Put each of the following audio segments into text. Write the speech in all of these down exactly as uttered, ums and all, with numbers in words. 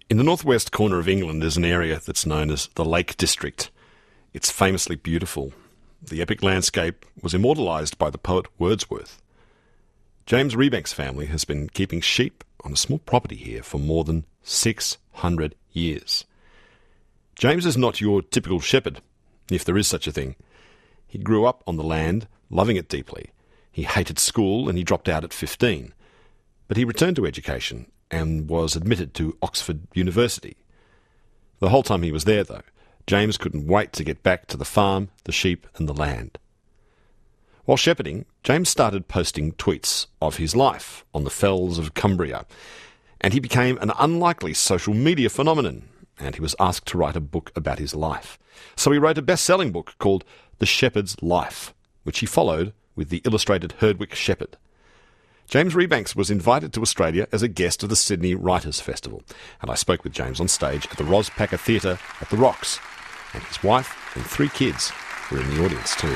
In the northwest corner of England is an area that's known as the Lake District. It's famously beautiful. The epic landscape was immortalised by the poet Wordsworth. James Rebanks' family has been keeping sheep on a small property here for more than six hundred years. James is not your typical shepherd, if there is such a thing. He grew up on the land, loving it deeply. He hated school and he dropped out at fifteen. But he returned to education and was admitted to Oxford University. The whole time he was there, though, James couldn't wait to get back to the farm, the sheep and the land. While shepherding, James started posting tweets of his life on the fells of Cumbria, and he became an unlikely social media phenomenon, and he was asked to write a book about his life. So he wrote a best-selling book called The Shepherd's Life, which he followed with the illustrated Herdwick Shepherd. James Rebanks was invited to Australia as a guest of the Sydney Writers' Festival, and I spoke with James on stage at the Ros Packer Theatre at the Rocks, and his wife and three kids were in the audience too.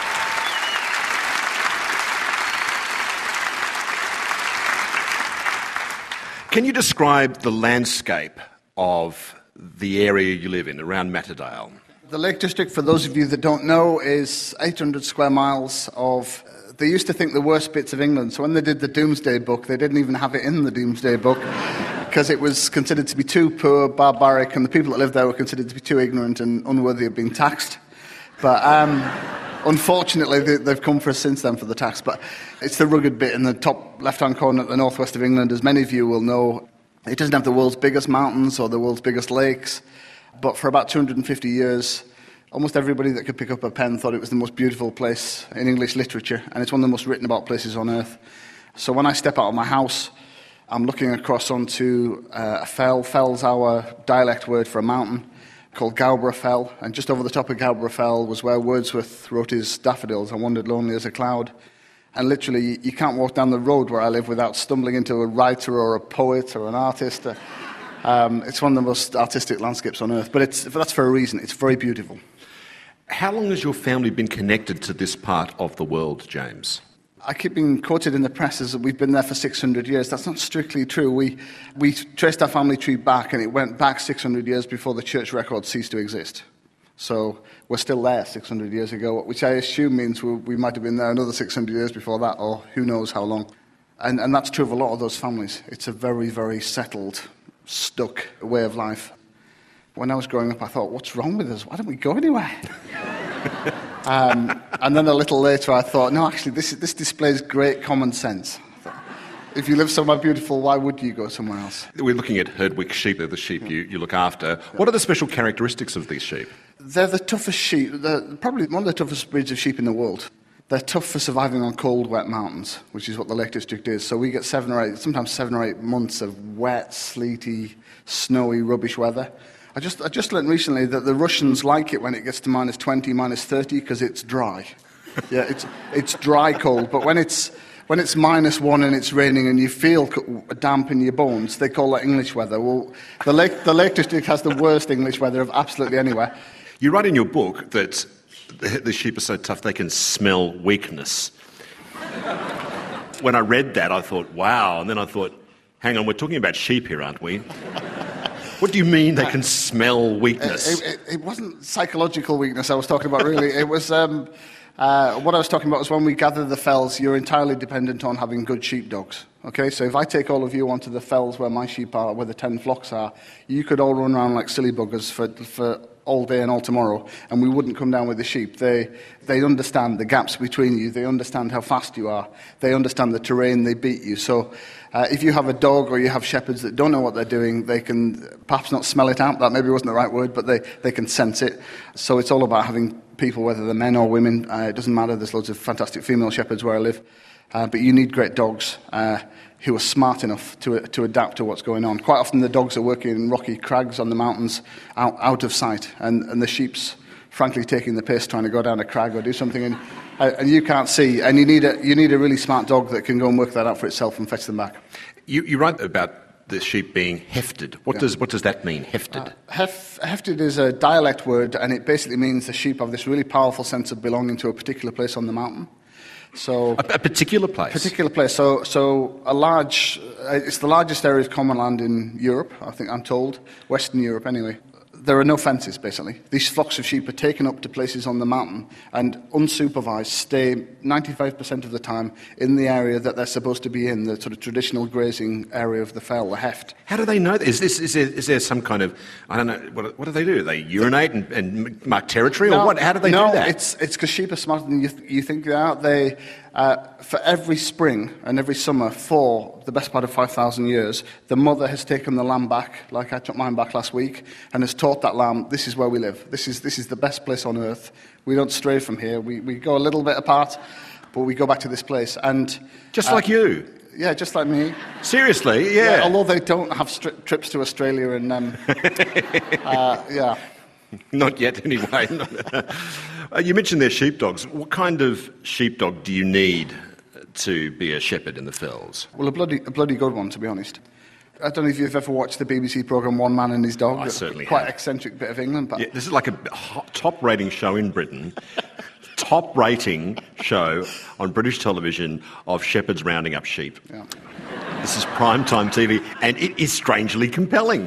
Can you describe the landscape of the area you live in, around Matterdale? The Lake District, for those of you that don't know, is eight hundred square miles of... They used to think the worst bits of England, so when they did the Doomsday Book, they didn't even have it in the Doomsday Book because it was considered to be too poor, barbaric, and the people that lived there were considered to be too ignorant and unworthy of being taxed. But um, unfortunately, they, they've come for us since then for the tax. But it's the rugged bit in the top left-hand corner at the northwest of England. As many of you will know, it doesn't have the world's biggest mountains or the world's biggest lakes, but for about two hundred fifty years... almost everybody that could pick up a pen thought it was the most beautiful place in English literature, and it's one of the most written about places on earth. So when I step out of my house, I'm looking across onto uh, a fell. Fell's our dialect word for a mountain, called Gowborough Fell, and just over the top of Gowborough Fell was where Wordsworth wrote his Daffodils, I wandered lonely as a cloud. And literally, you can't walk down the road where I live without stumbling into a writer or a poet or an artist. Um, it's one of the most artistic landscapes on earth, but it's, that's for a reason. It's very beautiful. How long has your family been connected to this part of the world, James? I keep being quoted in the press as that we've been there for six hundred years. That's not strictly true. We we traced our family tree back, and it went back six hundred years before the church record ceased to exist. So we're still there six hundred years ago, which I assume means we, we might have been there another six hundred years before that, or who knows how long. And, and that's true of a lot of those families. It's a very, very settled, stuck way of life. When I was growing up, I thought, what's wrong with us? Why don't we go anywhere? um, and then a little later, I thought, no, actually, this, this displays great common sense. If you live somewhere beautiful, why would you go somewhere else? We're looking at Herdwick sheep, they're the sheep you, you look after. What are the special characteristics of these sheep? They're the toughest sheep. They're probably one of the toughest breeds of sheep in the world. They're tough for surviving on cold, wet mountains, which is what the Lake District is. So we get seven or eight, sometimes seven or eight months of wet, sleety, snowy, rubbish weather. I just I just learned recently that the Russians like it when it gets to minus twenty, minus thirty, because it's dry. Yeah, it's it's dry cold. But when it's when it's minus one and it's raining and you feel damp in your bones, they call that English weather. Well, the Lake the Lake District has the worst English weather of absolutely anywhere. You write in your book that the, the sheep are so tough they can smell weakness. When I read that, I thought, wow, and then I thought, hang on, we're talking about sheep here, aren't we? What do you mean they can smell weakness? It, it, it wasn't psychological weakness I was talking about, really. It was um, uh, what I was talking about was when we gather the fells, you're entirely dependent on having good sheepdogs. Okay, so if I take all of you onto the fells where my sheep are, where the ten flocks are, you could all run around like silly buggers for for all day and all tomorrow, and we wouldn't come down with the sheep. They they understand the gaps between you. They understand how fast you are. They understand the terrain. They beat you. So uh, if you have a dog or you have shepherds that don't know what they're doing, they can perhaps not smell it out. That maybe wasn't the right word, but they, they can sense it. So it's all about having people, whether they're men or women. Uh, it doesn't matter. There's loads of fantastic female shepherds where I live. Uh, but you need great dogs uh, who are smart enough to to adapt to what's going on. Quite often the dogs are working in rocky crags on the mountains out, out of sight, and, and the sheep's frankly taking the piss trying to go down a crag or do something, and, uh, and you can't see. And you need a you need a really smart dog that can go and work that out for itself and fetch them back. You, you write about the sheep being hefted. What, yeah. does, what does that mean, hefted? Uh, hef, hefted is a dialect word, and it basically means the sheep have this really powerful sense of belonging to a particular place on the mountain. So a, a particular place. Particular place. So, so a large. Uh, it's the largest area of common land in Europe. I think I'm told, Western Europe anyway. There are no fences, basically. These flocks of sheep are taken up to places on the mountain and unsupervised stay ninety-five percent of the time in the area that they're supposed to be in, the sort of traditional grazing area of the fell, the heft. How do they know that? Is, this, is, there, is there some kind of, I don't know, what, what do they do? They urinate and, and mark territory? No, or what? How do they no, do that? No, it's because it's sheep are smarter than you, th- you think they are. They, uh, for every spring and every summer for the best part of five thousand years, the mother has taken the lamb back, like I took mine back last week, and has taught that lamb, this is where we live. This is this is the best place on earth. We don't stray from here. We we go a little bit apart, but we go back to this place. And Just uh, like you. Yeah, just like me. Seriously, yeah. yeah although they don't have stri- trips to Australia and, um, uh, yeah. Not yet, anyway. uh, you mentioned they're sheepdogs. What kind of sheepdog do you need to be a shepherd in the fells? Well, a bloody, a bloody good one, to be honest. I don't know if you've ever watched the B B C programme One Man and His Dog. I certainly Quite have. eccentric bit of England. But yeah, this is like a top-rating show in Britain. Top-rating show on British television of shepherds rounding up sheep. Yeah. This is primetime T V, and it is strangely compelling.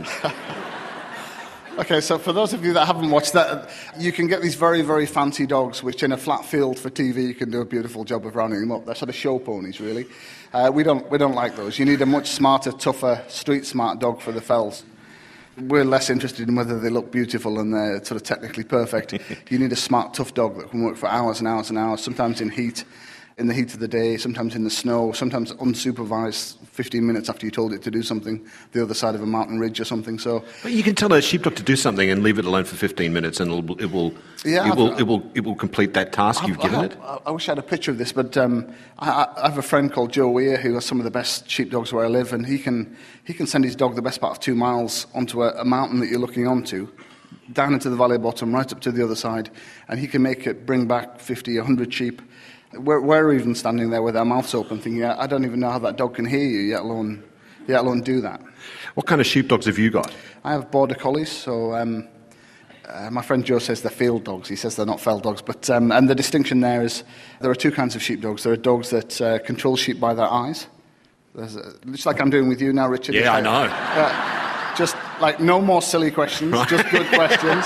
Okay, so for those of you that haven't watched that, you can get these very, very fancy dogs, which in a flat field for T V, you can do a beautiful job of rounding them up. They're sort of show ponies, really. Uh, we don't we don't like those. You need a much smarter, tougher, street-smart dog for the fells. We're less interested in whether they look beautiful and they're sort of technically perfect. You need a smart, tough dog that can work for hours and hours and hours, sometimes in heat, in the heat of the day, sometimes in the snow, sometimes unsupervised fifteen minutes after you told it to do something, the other side of a mountain ridge or something. So, but you can tell a sheepdog to do something and leave it alone for fifteen minutes, and it'll, it will, yeah, it will, it will, it will complete that task I've, you've given I, it. I, I wish I had a picture of this, but um, I, I have a friend called Joe Weir who has some of the best sheepdogs where I live, and he can he can send his dog the best part of two miles onto a, a mountain that you're looking onto, down into the valley bottom, right up to the other side, and he can make it bring back fifty, a hundred sheep. We're, we're even standing there with our mouths open thinking, I don't even know how that dog can hear you, yet alone, yet alone do that. What kind of sheepdogs have you got? I have border collies, so um, uh, my friend Joe says they're field dogs. He says they're not fell dogs. But, um, and the distinction there is there are two kinds of sheepdogs. There are dogs that uh, control sheep by their eyes. There's a, just like I'm doing with you now, Richard. Yeah, I know. Uh, just like no more silly questions, right. Just good questions.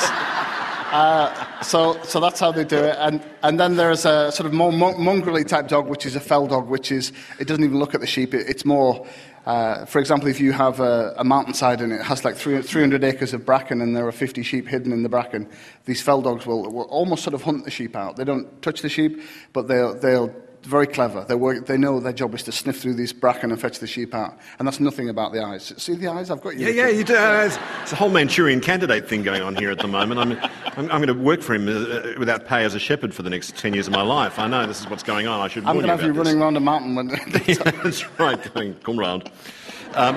Uh, so, so that's how they do it, and and then there's a sort of more mon- mongrelly type dog, which is a fell dog, which is it doesn't even look at the sheep. It, it's more, uh, for example, if you have a, a mountainside and it has like three hundred acres of bracken, and there are fifty sheep hidden in the bracken, these fell dogs will, will almost sort of hunt the sheep out. They don't touch the sheep, but they'll they'll. Very clever. They work. They know their job is to sniff through these bracken and fetch the sheep out, and that's nothing about the eyes. See the eyes? I've got you. Yeah, yeah. You do. Uh, it's, it's a whole Manchurian Candidate thing going on here at the moment. I'm, I'm, I'm going to work for him uh, without pay as a shepherd for the next ten years of my life. I know this is what's going on. I should. I'm going to have you this. running around a mountain when. Yeah, that's right. Going, come round. Um,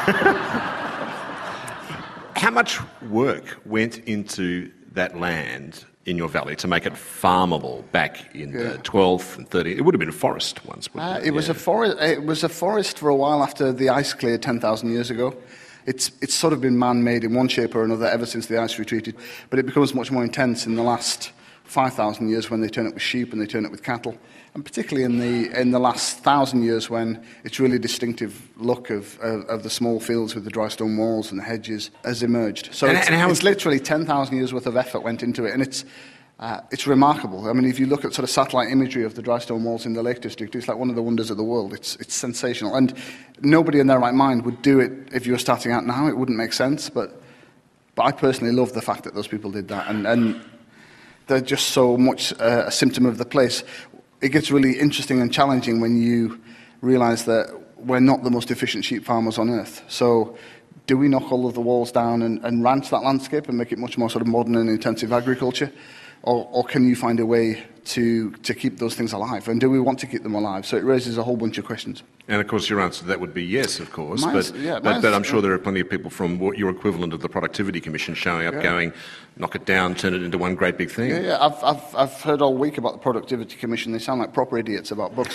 how much work went into that land in your valley to make it farmable back in yeah. the twelfth and thirteenth? It would have been a forest once, wouldn't uh, it? It was yeah. a forest. It was a forest for a while after the ice cleared ten thousand years ago. It's it's sort of been man-made in one shape or another ever since the ice retreated, but it becomes much more intense in the last five thousand years when they turn it with sheep and they turn it with cattle, and particularly in the in the last thousand years when its really distinctive look of, of, of the small fields with the dry stone walls and the hedges has emerged. So and, it's, and how it's literally ten thousand years worth of effort went into it, and it's uh, it's remarkable. I mean, if you look at sort of satellite imagery of the dry stone walls in the Lake District, it's like one of the wonders of the world. It's it's sensational, and nobody in their right mind would do it if you were starting out now. It wouldn't make sense, but but I personally love the fact that those people did that, and and they're just so much uh, a symptom of the place. It gets really interesting and challenging when you realise that we're not the most efficient sheep farmers on earth. So do we knock all of the walls down and, and ranch that landscape and make it much more sort of modern and intensive agriculture? Or, or can you find a way to, to keep those things alive? And do we want to keep them alive? So it raises a whole bunch of questions. And, of course, your answer to that would be yes, of course. Mine's, but, yeah, but, but I'm sure there are plenty of people from what your equivalent of the Productivity Commission showing up yeah. going, knock it down, turn it into one great big thing. Yeah, yeah. I've, I've, I've heard all week about the Productivity Commission. They sound like proper idiots about books.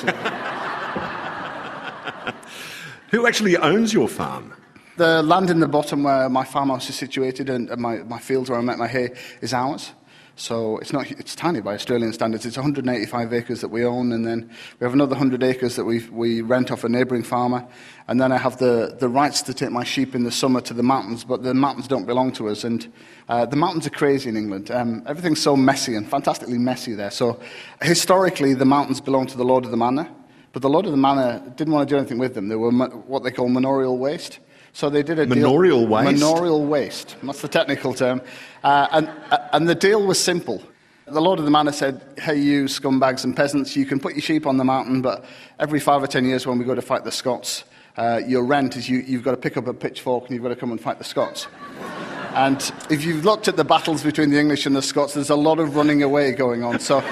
Who actually owns your farm? The land in the bottom where my farmhouse is situated and my, my fields where I make my hay is ours. So it's not it's tiny by Australian standards. It's one hundred eighty-five acres that we own, and then we have another one hundred acres that we we rent off a neighbouring farmer. And then I have the, the rights to take my sheep in the summer to the mountains, but the mountains don't belong to us. And uh, the mountains are crazy in England. Um, everything's so messy and fantastically messy there. So historically, the mountains belong to the Lord of the Manor, but the Lord of the Manor didn't want to do anything with them. They were what they call manorial waste. So they did a manorial deal, waste. Manorial waste. That's the technical term. Uh, and uh, and the deal was simple. The Lord of the Manor said, "Hey, you scumbags and peasants, you can put your sheep on the mountain, but every five or ten years when we go to fight the Scots, uh, your rent is you, you've got to pick up a pitchfork and you've got to come and fight the Scots." And if you've looked at the battles between the English and the Scots, there's a lot of running away going on. So.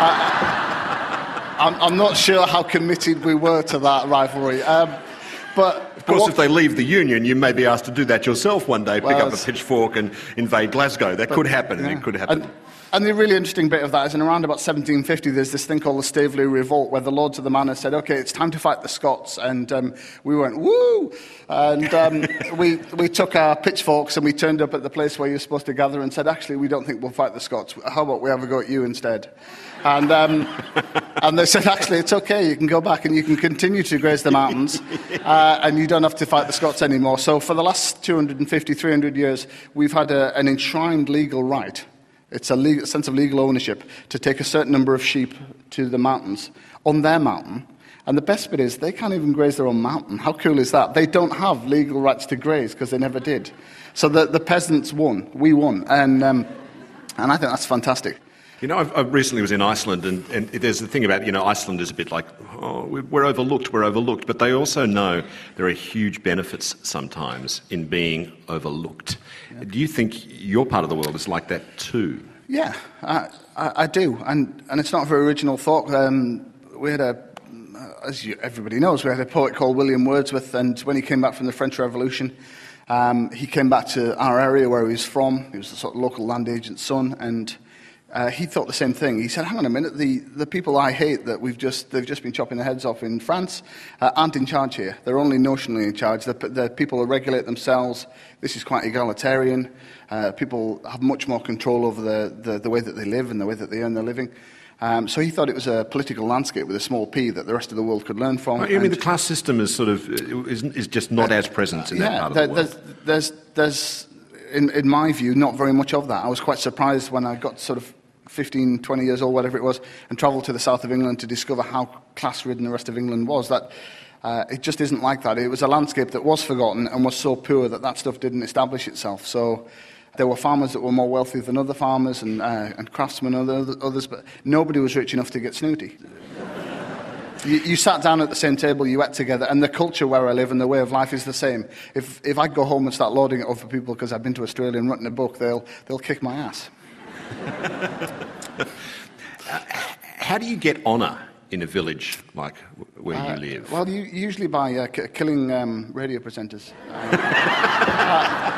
Uh, I'm, I'm not sure how committed we were to that rivalry. Um, But, of course, what, if they leave the Union, you may be asked to do that yourself one day, pick well, up a pitchfork and invade Glasgow. That but, could happen. Yeah. It could happen. And, and the really interesting bit of that is in around about seventeen fifty, there's this thing called the Staveley Revolt, where the Lords of the Manor said, OK, it's time to fight the Scots. And um, we went, woo! And um, we, we took our pitchforks and we turned up at the place where you're supposed to gather and said, actually, we don't think we'll fight the Scots. How about we have a go at you instead? And um, and they said, actually, it's okay, you can go back and you can continue to graze the mountains uh, and you don't have to fight the Scots anymore. So for the last two hundred fifty, three hundred years, we've had a, an enshrined legal right. It's a legal, sense of legal ownership to take a certain number of sheep to the mountains on their mountain. And the best bit is they can't even graze their own mountain. How cool is that? They don't have legal rights to graze because they never did. So the, the peasants won. We won. And, um, and I think that's fantastic. You know, I've, I recently was in Iceland, and, and there's the thing about, you know, Iceland is a bit like, oh, we're overlooked, we're overlooked, but they also know there are huge benefits sometimes in being overlooked. Yeah. Do you think your part of the world is like that too? Yeah, I, I, I do, and, and it's not a very original thought. Um, we had a, as you, everybody knows, we had a poet called William Wordsworth, and when he came back from the French Revolution, um, he came back to our area where he was from. He was a sort of local land agent's son, and Uh, he thought the same thing. He said, hang on a minute, the, the people I hate that we've just, they've just been chopping their heads off in France uh, aren't in charge here. They're only notionally in charge. The, the people that regulate themselves. This is quite egalitarian. Uh, people have much more control over the, the, the way that they live and the way that they earn their living. Um, so he thought it was a political landscape with a small p that the rest of the world could learn from. Oh, you mean the class system is sort of, is, is just not uh, as present in yeah, that part of there, the world? There's, there's, there's in, in my view, not very much of that. I was quite surprised when I got sort of fifteen, twenty years old, whatever it was, and travelled to the south of England to discover how class-ridden the rest of England was. That uh, it just isn't like that. It was a landscape that was forgotten and was so poor that that stuff didn't establish itself. So there were farmers that were more wealthy than other farmers, and, uh, and craftsmen and other, others, but nobody was rich enough to get snooty. You, you sat down at the same table, you ate together, and the culture where I live and the way of life is the same. If if I go home and start lording it over people because I've been to Australia and written a book, they'll they'll kick my ass. uh, how do you get honour in a village like where uh, you live? Well, you, usually by uh, k- killing um, radio presenters. Uh, uh,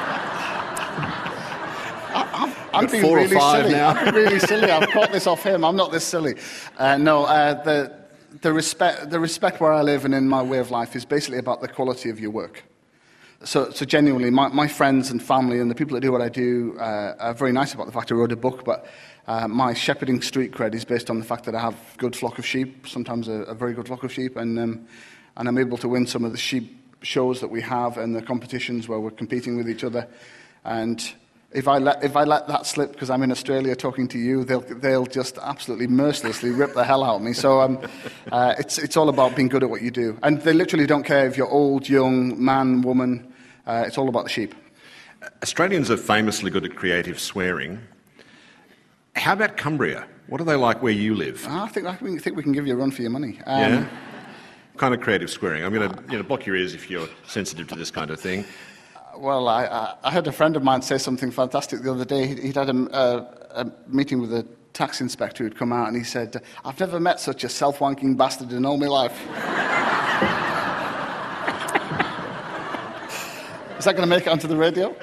I, I'm being four really or five silly. Now. I'm really silly. I've caught this off him. I'm not this silly. Uh, no, uh, the the respect the respect where I live and in my way of life is basically about the quality of your work. So, so genuinely, my, my friends and family and the people that do what I do uh, are very nice about the fact I wrote a book, but uh, my shepherding street cred is based on the fact that I have a good flock of sheep, sometimes a, a very good flock of sheep, and um, and I'm able to win some of the sheep shows that we have and the competitions where we're competing with each other. And if I let if I let that slip because I'm in Australia talking to you, they'll they'll just absolutely mercilessly rip the hell out of me. So um, uh, it's it's all about being good at what you do, and they literally don't care if you're old, young, man, woman. Uh, it's all about the sheep. Australians are famously good at creative swearing. How about Cumbria? What are they like where you live? I think I think we can give you a run for your money. Um, yeah? What kind of creative swearing? I'm going to you know, block your ears if you're sensitive to this kind of thing. Well, I, I, I heard a friend of mine say something fantastic the other day. He'd, he'd had a, a, a meeting with a tax inspector who'd come out, and he said, "I've never met such a self-wanking bastard in all my life." Is that going to make it onto the radio?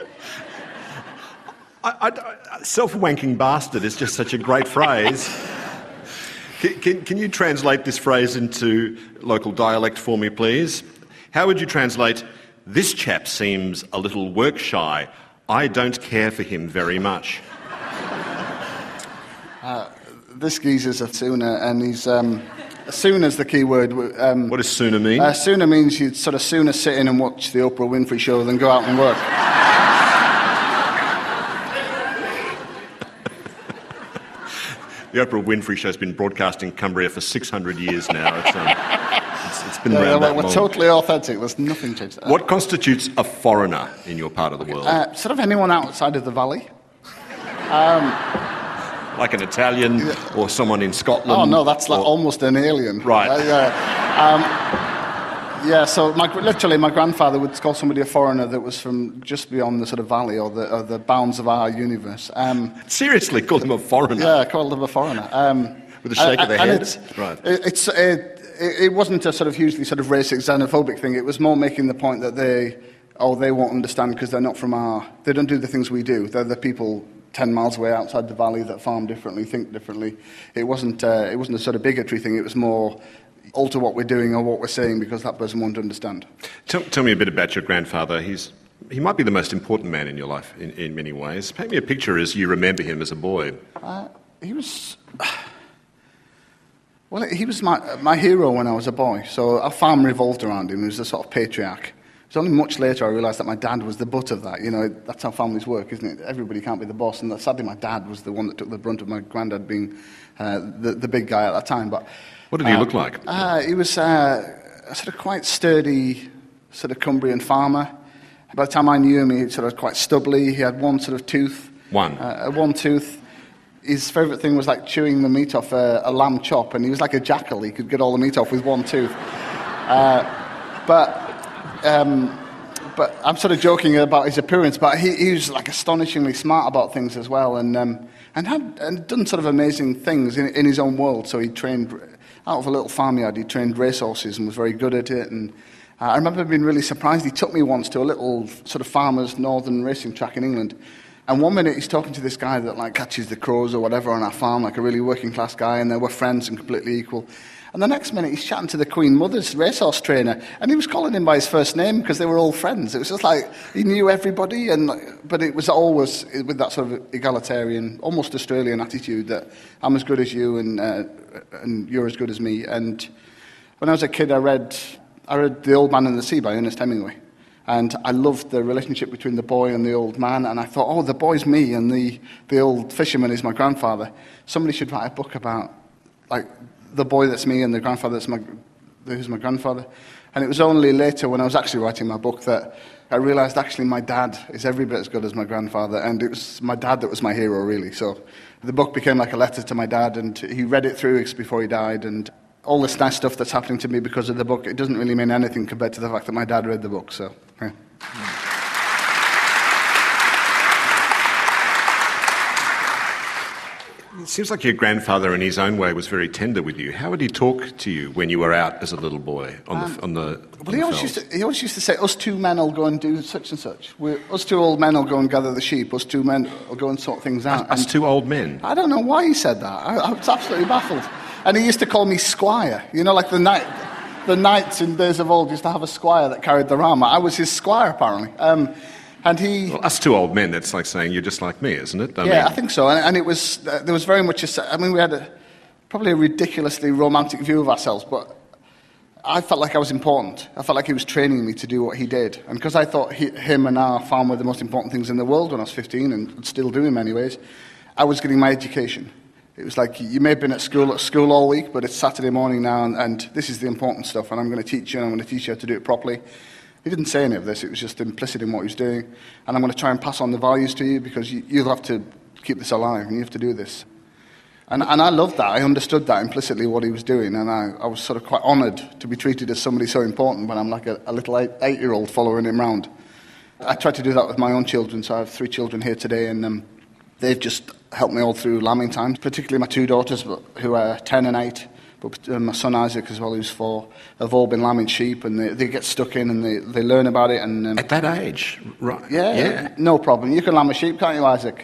I, I, I, self-wanking bastard is just such a great phrase. Can, can, can you translate this phrase into local dialect for me, please? How would you translate, "This chap seems a little work-shy. I don't care for him very much"? Uh, this geezer's a Sooner, and he's... Um, Sooner's the key word. Um, what does Sooner mean? Uh, Sooner means you'd sort of sooner sit in and watch the Oprah Winfrey Show than go out and work. The Oprah Winfrey Show's been broadcast in Cumbria for six hundred years now. It's, um, it's, it's been yeah, around yeah, that we're long. Totally authentic. There's nothing changed. What constitutes a foreigner in your part of the world? Uh, sort of anyone outside of the valley. Um, like an Italian yeah. or someone in Scotland? Oh, no, that's like or... almost an alien. Right. Uh, yeah. Um, Yeah, so my, literally my grandfather would call somebody a foreigner that was from just beyond the sort of valley or the, or the bounds of our universe. Um, Seriously, call him a foreigner? Yeah, called him a foreigner. Um, With a shake uh, of the and head? It's, right. It's, it, it wasn't a sort of hugely sort of racist, xenophobic thing. It was more making the point that they, oh, they won't understand because they're not from our, they don't do the things we do. They're the people ten miles away outside the valley that farm differently, think differently. It wasn't, uh, it wasn't a sort of bigotry thing. It was more... alter what we're doing or what we're saying because that person won't understand. Tell, tell me a bit about your grandfather. He's, he might be the most important man in your life in, in many ways. Paint me a picture as you remember him as a boy. Uh, he was... Well, he was my, my hero when I was a boy. So our farm revolved around him. He was a sort of patriarch. It was only much later I realised that my dad was the butt of that. You know, that's how families work, isn't it? Everybody can't be the boss. And sadly, my dad was the one that took the brunt of my granddad being uh, the, the big guy at that time. But what did he uh, look like? Uh, he was uh, a sort of quite sturdy, sort of Cumbrian farmer. By the time I knew him, he was sort of quite stubbly. He had one sort of tooth. One? Uh, one tooth. His favourite thing was like chewing the meat off a, a lamb chop, and he was like a jackal. He could get all the meat off with one tooth. Uh, but... Um, But I'm sort of joking about his appearance, but he, he was like astonishingly smart about things as well, and um, and had and done sort of amazing things in, in his own world. So he trained out of a little farmyard. He trained racehorses and was very good at it. And uh, I remember being really surprised. He took me once to a little sort of farmers' northern racing track in England. And one minute he's talking to this guy that like catches the crows or whatever on our farm, like a really working class guy, and they were friends and completely equal. And the next minute, he's chatting to the Queen Mother's racehorse trainer, and he was calling him by his first name because they were all friends. It was just like he knew everybody, and but it was always with that sort of egalitarian, almost Australian attitude that I'm as good as you and uh, and you're as good as me. And when I was a kid, I read I read The Old Man and the Sea by Ernest Hemingway, and I loved the relationship between the boy and the old man. And I thought, oh, the boy's me, and the the old fisherman is my grandfather. Somebody should write a book about like. the boy that's me and the grandfather that's my, who's my grandfather. And it was only later when I was actually writing my book that I realised actually my dad is every bit as good as my grandfather, and it was my dad that was my hero, really. So the book became like a letter to my dad, and he read it through weeks before he died, and all this nice stuff that's happening to me because of the book, it doesn't really mean anything compared to the fact that my dad read the book, so, yeah. It seems like your grandfather, in his own way, was very tender with you. How would he talk to you when you were out as a little boy on um, the on the? Well, on he the always used to. He always used to say, "Us two men will go and do such and such. We're, us two old men will go and gather the sheep. Us two men will go and sort things out." Us, us two old men. I don't know why he said that. I, I was absolutely baffled. And he used to call me squire. You know, like the knight, the knights in days of old used to have a squire that carried their armour. I was his squire, apparently. Um, And he, well, us two old men, that's like saying you're just like me, isn't it? I yeah, mean, I think so. And, and it was, uh, there was very much, a, I mean, we had a, probably a ridiculously romantic view of ourselves, but I felt like I was important. I felt like he was training me to do what he did. And because I thought he, him and our farm were the most important things in the world when I was fifteen, and still do in many ways, I was getting my education. It was like, you may have been at school at school all week, but it's Saturday morning now, and, and this is the important stuff, and I'm going to teach you, and I'm going to teach you how to do it properly. He didn't say any of this. It was just implicit in what he was doing. And I'm going to try and pass on the values to you because you, you'll have to keep this alive and you have to do this. And, and I loved that. I understood that implicitly, what he was doing. And I, I was sort of quite honoured to be treated as somebody so important when I'm like a, a little eight, eight-year-old following him round. I tried to do that with my own children. So I have three children here today, and um, they've just helped me all through lambing times, particularly my two daughters who are ten and eight. But uh, my son Isaac as well, who's four, have all been lambing sheep, and they, they get stuck in and they, they learn about it. And um, at that age, right? Yeah, yeah, no problem. You can lamb a sheep, can't you, Isaac?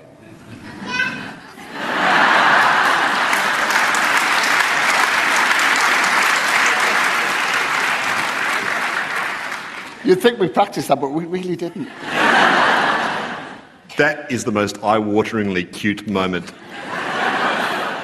You'd think we practiced that, but we really didn't. That is the most eye-wateringly cute moment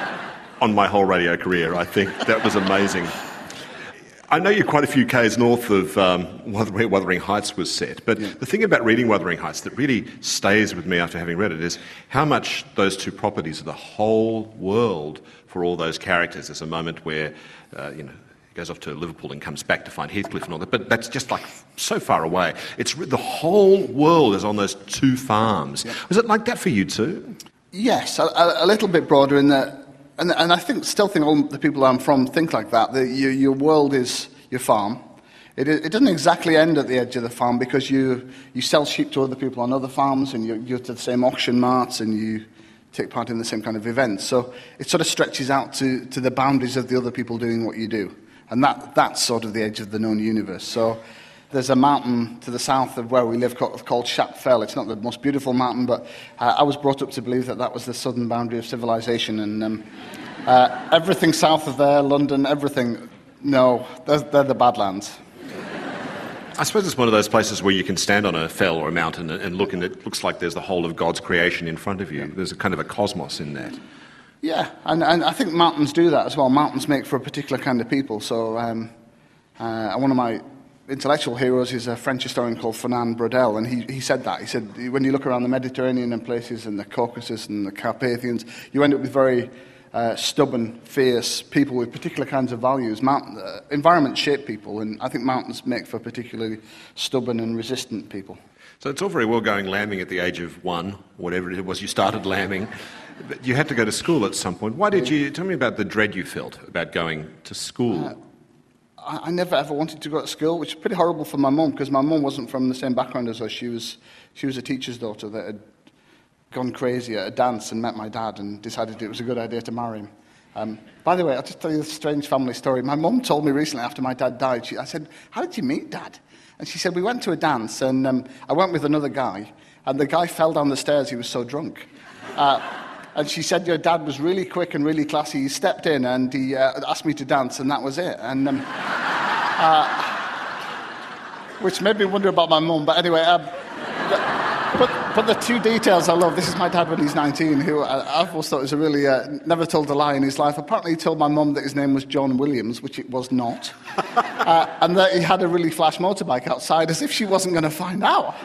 on my whole radio career. I think that was amazing. I know you're quite a few k's north of um, where Wuthering Heights was set, but yeah. the thing about reading Wuthering Heights that really stays with me after having read it is how much those two properties are the whole world for all those characters. There's a moment where, uh, you know, he goes off to Liverpool and comes back to find Heathcliff and all that, but that's just like so far away. It's the whole world is on those two farms. Yeah. Was it like that for you too? Yes, a, a little bit broader in that. And, and I think, still think all the people I'm from think like that. that your, your world is your farm. It, it doesn't exactly end at the edge of the farm because you, you sell sheep to other people on other farms and you, you're to the same auction marts and you take part in the same kind of events. So it sort of stretches out to, to the boundaries of the other people doing what you do. And that, that's sort of the edge of the known universe. So there's a mountain to the south of where we live called, called Shap Fell. It's not the most beautiful mountain, but uh, I was brought up to believe that that was the southern boundary of civilization. And um, uh, everything south of there, London, everything, no, they're, they're the Badlands. I suppose it's one of those places where you can stand on a fell or a mountain and look, and it looks like there's the whole of God's creation in front of you. Yeah. There's a kind of a cosmos in that. Yeah, and, and I think mountains do that as well. Mountains make for a particular kind of people. So um, uh, one of my intellectual heroes is a French historian called Fernand Braudel, and he, he said that. He said, when you look around the Mediterranean and places, and the Caucasus and the Carpathians, you end up with very uh, stubborn, fierce people with particular kinds of values. Mountain, uh, environment shape people, and I think mountains make for particularly stubborn and resistant people. So it's all very well going lambing at the age of one, whatever it was you started lambing, but you had to go to school at some point. Why did you, tell me about the dread you felt about going to school. Uh, I never ever wanted to go to school, which is pretty horrible for my mum, because my mum wasn't from the same background as us. She was she was a teacher's daughter that had gone crazy at a dance and met my dad and decided it was a good idea to marry him. Um, by the way, I'll just tell you a strange family story. My mum told me recently after my dad died, she, I said, how did you meet Dad? And she said, we went to a dance and um, I went with another guy and the guy fell down the stairs, he was so drunk. Uh, And she said, your dad was really quick and really classy. He stepped in and he uh, asked me to dance, and that was it. And um, uh, which made me wonder about my mum. But anyway, um, the, but, but the two details I love, this is my dad when he's nineteen, who I, I've always thought was a really, uh, never told a lie in his life. Apparently he told my mum that his name was John Williams, which it was not. uh, and that he had a really flash motorbike outside, as if she wasn't going to find out.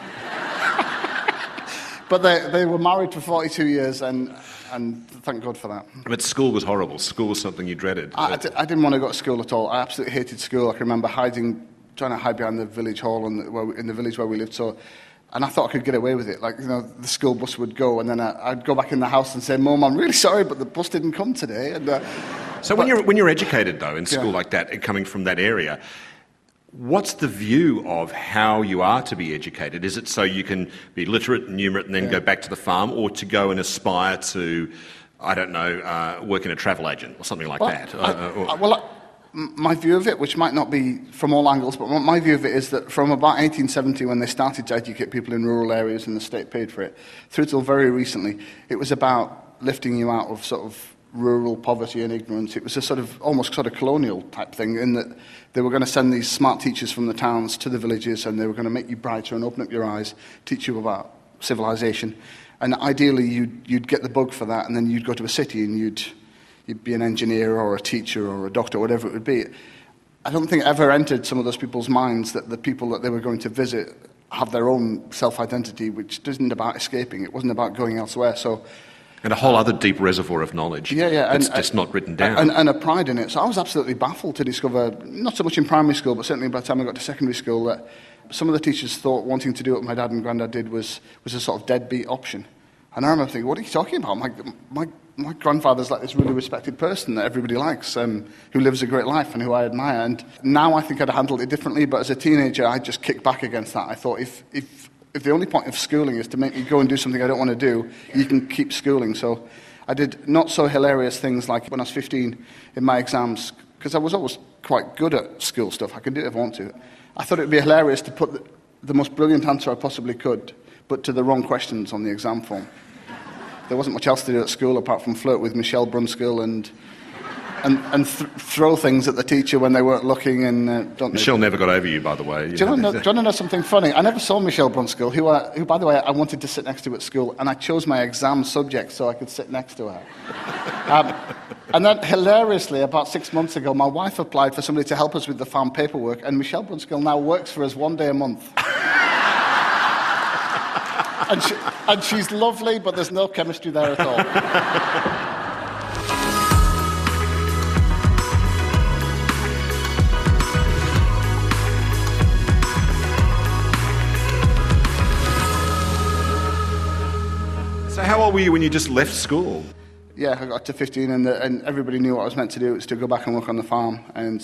But they, they were married for forty-two years, and, and thank God for that. But school was horrible. School was something you dreaded. I, I, d- I didn't want to go to school at all. I absolutely hated school. I can remember hiding, trying to hide behind the village hall in the, where we, in the village where we lived. So, and I thought I could get away with it. Like, you know, the school bus would go, and then I, I'd go back in the house and say, Mum, I'm really sorry, but the bus didn't come today. And, uh, so but, when you're when you're educated, though, in school yeah. like that, and coming from that area, what's the view of how you are to be educated? Is it so you can be literate and numerate and then yeah. go back to the farm, or to go and aspire to, I don't know, uh, work in a travel agent or something like well, that? I, uh, or... I, well, I, my view of it, which might not be from all angles, but my view of it is that from about eighteen seventy, when they started to educate people in rural areas and the state paid for it, through till very recently, it was about lifting you out of sort of rural poverty and ignorance. It was a sort of almost sort of colonial type thing, in that they were going to send these smart teachers from the towns to the villages, and they were going to make you brighter and open up your eyes, teach you about civilization. And ideally, you'd, you'd get the bug for that, and then you'd go to a city and you'd you'd be an engineer or a teacher or a doctor, whatever it would be. I don't think it ever entered some of those people's minds that the people that they were going to visit have their own self-identity, which isn't about escaping. It wasn't about going elsewhere. So. And a whole other deep reservoir of knowledge yeah, yeah, that's and, just not written down. And, and a pride in it. So I was absolutely baffled to discover, not so much in primary school, but certainly by the time I got to secondary school, that some of the teachers thought wanting to do what my dad and granddad did was, was a sort of deadbeat option. And I remember thinking, what are you talking about? My, my, my grandfather's like this really respected person that everybody likes, um, who lives a great life and who I admire. And now I think I'd have handled it differently, but as a teenager, I just kicked back against that. I thought, if... if if the only point of schooling is to make me go and do something I don't want to do, you can keep schooling. So I did not so hilarious things like when I was fifteen in my exams, because I was always quite good at school stuff. I could do it if I want to. I thought it would be hilarious to put the, the most brilliant answer I possibly could, but to the wrong questions on the exam form. There wasn't much else to do at school apart from flirt with Michelle Brunskill and and, and th- throw things at the teacher when they weren't looking. And uh, don't Michelle they? never got over you, by the way. You do, you know, know, do you want to know something funny? I never saw Michelle Brunskill, who, I, who, by the way, I wanted to sit next to at school, and I chose my exam subject so I could sit next to her. um, And then, hilariously, about six months ago, my wife applied for somebody to help us with the farm paperwork, and Michelle Brunskill now works for us one day a month. and, she, and she's lovely, but there's no chemistry there at all. So how old were you when you just left school? Yeah, I got to fifteen, and, the, and everybody knew what I was meant to do. It was to go back and work on the farm. And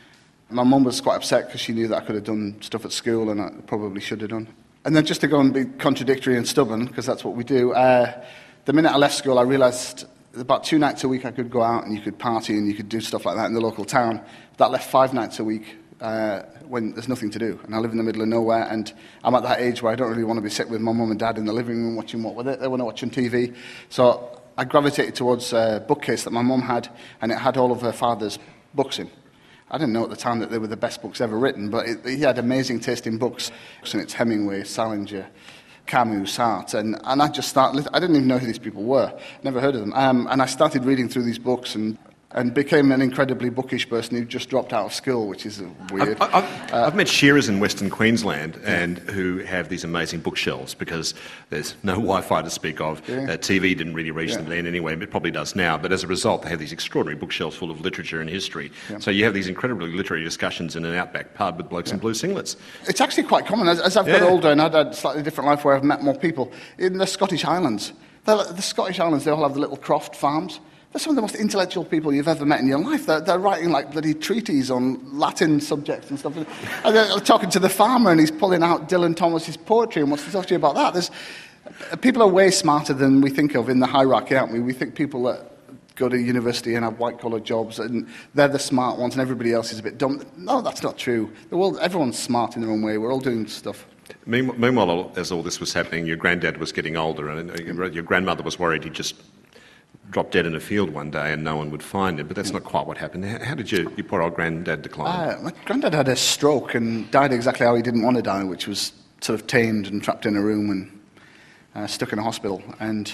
my mum was quite upset because she knew that I could have done stuff at school, and I probably should have done. And then just to go and be contradictory and stubborn, because that's what we do, uh, the minute I left school, I realised about two nights a week I could go out and you could party and you could do stuff like that in the local town. That left five nights a week uh, when there's nothing to do. And I live in the middle of nowhere, and I'm at that age where I don't really want to be sitting with my mum and dad in the living room watching what with it. They want to watch on T V. So I gravitated towards a bookcase that my mum had, and it had all of her father's books in. I didn't know at the time that they were the best books ever written, but it, he had amazing taste in books. And it's Hemingway, Salinger, Camus, Sartre, and, and I just started, I didn't even know who these people were, never heard of them. Um, and I started reading through these books and, and became an incredibly bookish person who just dropped out of school, which is weird. I've, I've, uh, I've met shearers in Western Queensland and who have these amazing bookshelves because there's no Wi-Fi to speak of. Yeah. Uh, T V didn't really reach yeah. them then anyway, but it probably does now. But as a result, they have these extraordinary bookshelves full of literature and history. Yeah. So you have these incredibly literary discussions in an outback pub with blokes yeah. in blue singlets. It's actually quite common. As, as I've yeah. got older and had a slightly different life where I've met more people, in the Scottish Highlands, the Scottish Highlands, they all have the little croft farms. They're some of the most intellectual people you've ever met in your life. They're, they're writing like bloody treatises on Latin subjects and stuff. And they're talking to the farmer, and he's pulling out Dylan Thomas's poetry and wants to talk to you about that. There's, people are way smarter than we think of in the hierarchy, aren't we? We think people that go to university and have white-collar jobs, and they're the smart ones, and everybody else is a bit dumb. No, that's not true. The world, everyone's smart in their own way. We're all doing stuff. Meanwhile, as all this was happening, your granddad was getting older, and your grandmother was worried he'd just dropped dead in a field one day and no one would find him, but that's not quite what happened. How did you, your poor old granddad decline? Uh, my granddad had a stroke and died exactly how he didn't want to die, which was sort of tamed and trapped in a room and uh, stuck in a hospital. And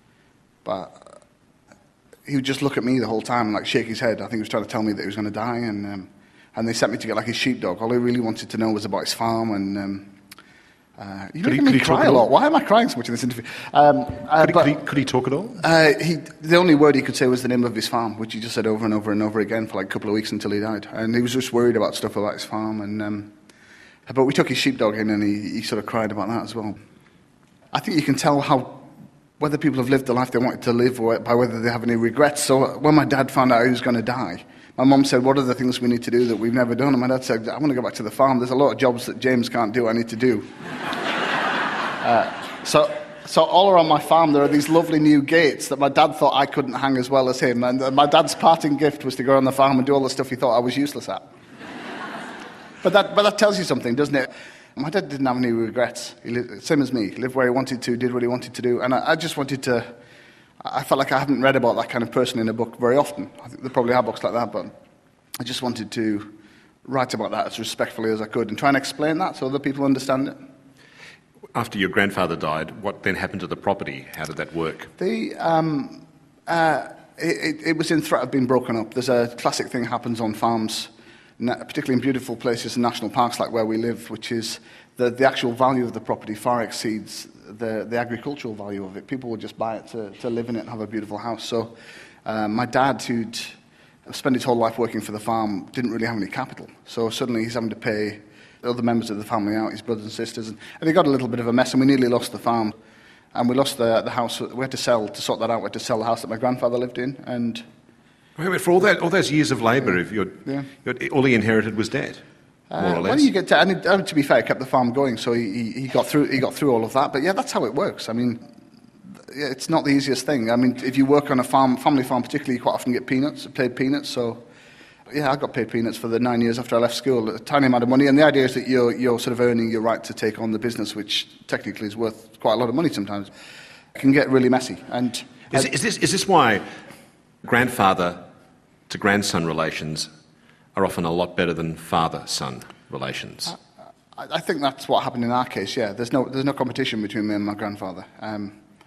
but he would just look at me the whole time and like shake his head. I think he was trying to tell me that he was going to die, and um, and they sent me to get like his sheepdog. All he really wanted to know was about his farm. And um, Uh, you make me cry a lot. Why am I crying so much in this interview? Um, uh, could, he, but, could, he, could he talk at all? Uh, he, the only word he could say was the name of his farm, which he just said over and over and over again for like a couple of weeks until he died. And he was just worried about stuff about his farm. And um, but we took his sheepdog in, and he, he sort of cried about that as well. I think you can tell how whether people have lived the life they wanted to live, or by whether they have any regrets. So when my dad found out he was going to die, my mum said, "What are the things we need to do that we've never done?" And my dad said, "I want to go back to the farm. There's a lot of jobs that James can't do. I need to do." Uh, so, so all around my farm there are these lovely new gates that my dad thought I couldn't hang as well as him. And uh, my dad's parting gift was to go on the farm and do all the stuff he thought I was useless at. but that, but that tells you something, doesn't it? My dad didn't have any regrets. He lived, same as me. He lived where he wanted to, did what he wanted to do. And I, I just wanted to... I felt like I haven't read about that kind of person in a book very often. I think there probably are books like that, but I just wanted to write about that as respectfully as I could and try and explain that so other people understand it. After your grandfather died, what then happened to the property? How did that work? The, um, uh, it, it was in threat of being broken up. There's a classic thing happens on farms, particularly in beautiful places and national parks like where we live, which is the, the actual value of the property far exceeds the, the agricultural value of it. People would just buy it to, to live in it and have a beautiful house. So uh, my dad, who'd spent his whole life working for the farm, didn't really have any capital. So suddenly he's having to pay other members of the family out, his brothers and sisters, and, and they got a little bit of a mess, and we nearly lost the farm. And we lost the, the house. We had to sell, to sort that out, we had to sell the house that my grandfather lived in. And wait, wait, for all that, all those years of labour, if you're, yeah. you're, all he inherited was debt, more uh, or less. Well, you get to, and it, to be fair, he kept the farm going, so he, he got through. He got through all of that. But yeah, that's how it works. I mean, it's not the easiest thing. I mean, if you work on a farm, family farm particularly, you quite often get peanuts, paid peanuts. So yeah, I got paid peanuts for the nine years after I left school, a tiny amount of money. And the idea is that you're, you're sort of earning your right to take on the business, which technically is worth quite a lot of money sometimes. It can get really messy. And is, is, this, is this why grandfather to grandson relations are often a lot better than father-son relations? I, I think that's what happened in our case, yeah. There's no, there's no competition between me and my grandfather. Um,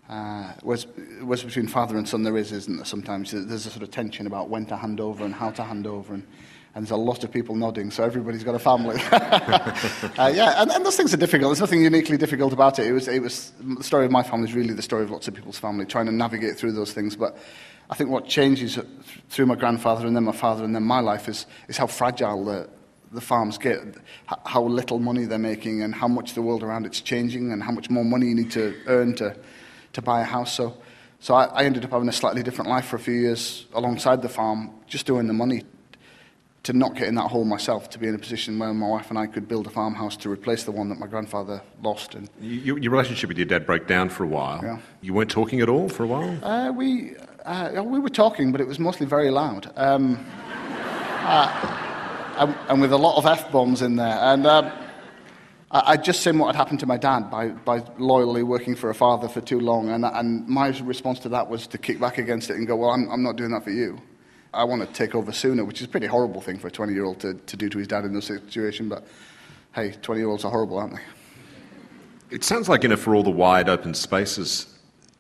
Uh, whereas, whereas between father and son there is, isn't there? Sometimes there's a sort of tension about when to hand over and how to hand over, and, and there's a lot of people nodding, so everybody's got a family. uh, yeah, and, and those things are difficult. There's nothing uniquely difficult about it. It was, it was the story of my family is really the story of lots of people's family, trying to navigate through those things. But I think what changes through my grandfather and then my father and then my life is is how fragile the the farms get, how little money they're making, and how much the world around it's changing, and how much more money you need to earn to. to buy a house. So so I, I ended up having a slightly different life for a few years alongside the farm, just doing the money to not get in that hole myself, to be in a position where my wife and I could build a farmhouse to replace the one that my grandfather lost. And you, your relationship with your dad broke down for a while. Yeah. You weren't talking at all for a while? Uh, we uh, we were talking, but it was mostly very loud. Um, uh, and, and with a lot of F-bombs in there. And um, I'd just seen what had happened to my dad by, by loyally working for a father for too long, and, and my response to that was to kick back against it and go, well, I'm, I'm not doing that for you. I want to take over sooner, which is a pretty horrible thing for a twenty-year-old to, to do to his dad in this situation, but hey, twenty-year-olds are horrible, aren't they? It sounds like, you know, for all the wide open spaces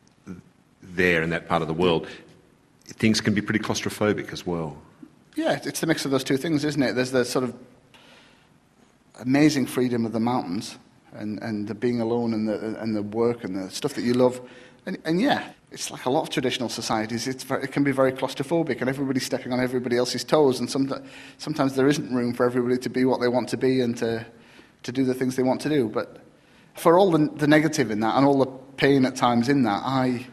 there in that part of the world, things can be pretty claustrophobic as well. Yeah, it's the mix of those two things, isn't it? There's the sort of amazing freedom of the mountains and, and the being alone and the and the work and the stuff that you love. And, and yeah, it's like a lot of traditional societies. It's very, it can be very claustrophobic, and everybody's stepping on everybody else's toes, and some, sometimes there isn't room for everybody to be what they want to be and to to do the things they want to do. But for all the, the negative in that and all the pain at times in that, I,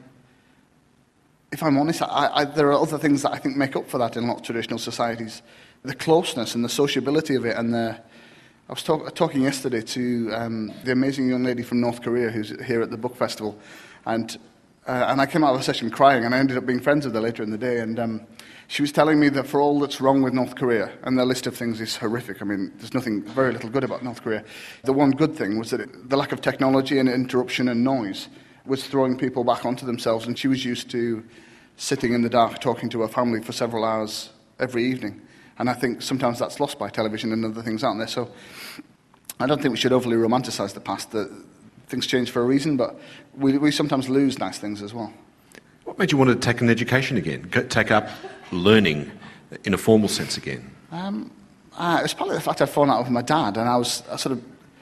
if I'm honest, I, I, there are other things that I think make up for that in a lot of traditional societies. The closeness and the sociability of it, and the I was talk, talking yesterday to um, the amazing young lady from North Korea who's here at the book festival, and uh, and I came out of a session crying, and I ended up being friends with her later in the day, and um, she was telling me that for all that's wrong with North Korea, and their list of things is horrific, I mean, there's nothing, very little good about North Korea, the one good thing was that it, the lack of technology and interruption and noise was throwing people back onto themselves, and she was used to sitting in the dark talking to her family for several hours every evening. And I think sometimes that's lost by television and other things, aren't there? So I don't think we should overly romanticise the past. That things change for a reason, but we, we sometimes lose nice things as well. What made you want to take an education again, take up learning in a formal sense again? Um, uh, it was probably the fact I'd fallen out with my dad, and I was a sort of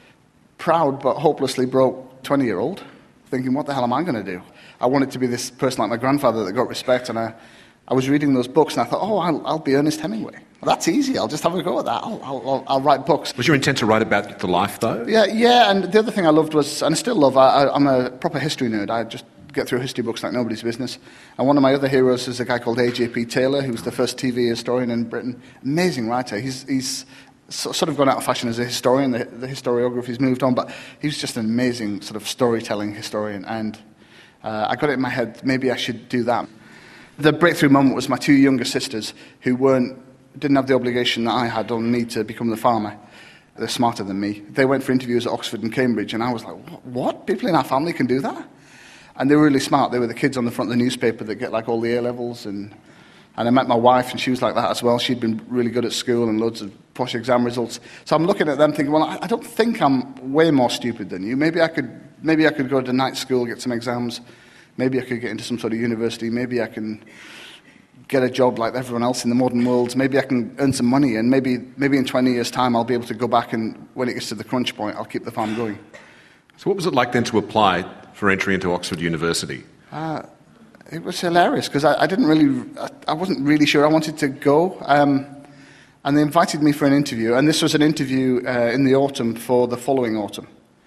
proud but hopelessly broke twenty-year-old, thinking, what the hell am I going to do? I wanted to be this person like my grandfather that got respect, and I, I was reading those books, and I thought, oh, I'll, I'll be Ernest Hemingway. Well, that's easy. I'll just have a go at that. I'll, I'll, I'll write books. Was your intent to write about the life, though? Yeah, yeah. And the other thing I loved was, and I still love, I, I'm a proper history nerd. I just get through history books like nobody's business. And one of my other heroes is a guy called A J P Taylor, who was the first T V historian in Britain. Amazing writer. He's he's sort of gone out of fashion as a historian. The, the historiography's moved on, but he was just an amazing sort of storytelling historian. And uh, I got it in my head, maybe I should do that. The breakthrough moment was my two younger sisters who weren't didn't have the obligation that I had on me to become the farmer. They're smarter than me. They went for interviews at Oxford and Cambridge, and I was like, what? People in our family can do that? And they were really smart. They were the kids on the front of the newspaper that get like all the A-levels. And, and I met my wife, and she was like that as well. She'd been really good at school and loads of posh exam results. So I'm looking at them thinking, well, I, I don't think I'm way more stupid than you. Maybe I could, maybe I could go to night school, get some exams. Maybe I could get into some sort of university. Maybe I can get a job like everyone else in the modern world. Maybe I can earn some money, and maybe maybe in twenty years' time I'll be able to go back, and when it gets to the crunch point, I'll keep the farm going. So what was it like then to apply for entry into Oxford University? Uh, it was hilarious, because I, I didn't really, I, I wasn't really sure I wanted to go. Um, and they invited me for an interview, and this was an interview uh, in the autumn for the following autumn.